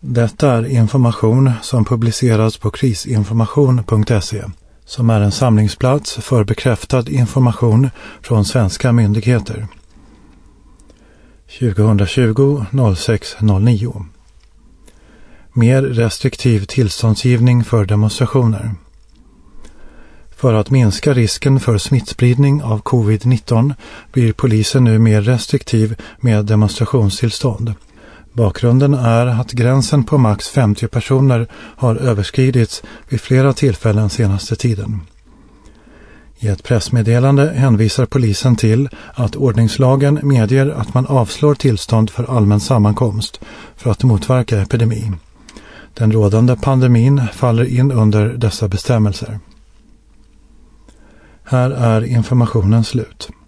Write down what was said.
Detta är information som publiceras på krisinformation.se, som är en samlingsplats för bekräftad information från svenska myndigheter. 2020-06-09. Mer restriktiv tillståndsgivning för demonstrationer. För att minska risken för smittspridning av covid-19 blir polisen nu mer restriktiv med demonstrationstillstånd. Bakgrunden är att gränsen på max 50 personer har överskridits vid flera tillfällen senaste tiden. I ett pressmeddelande hänvisar polisen till att ordningslagen medger att man avslår tillstånd för allmän sammankomst för att motverka epidemin. Den rådande pandemin faller in under dessa bestämmelser. Här är informationen slut.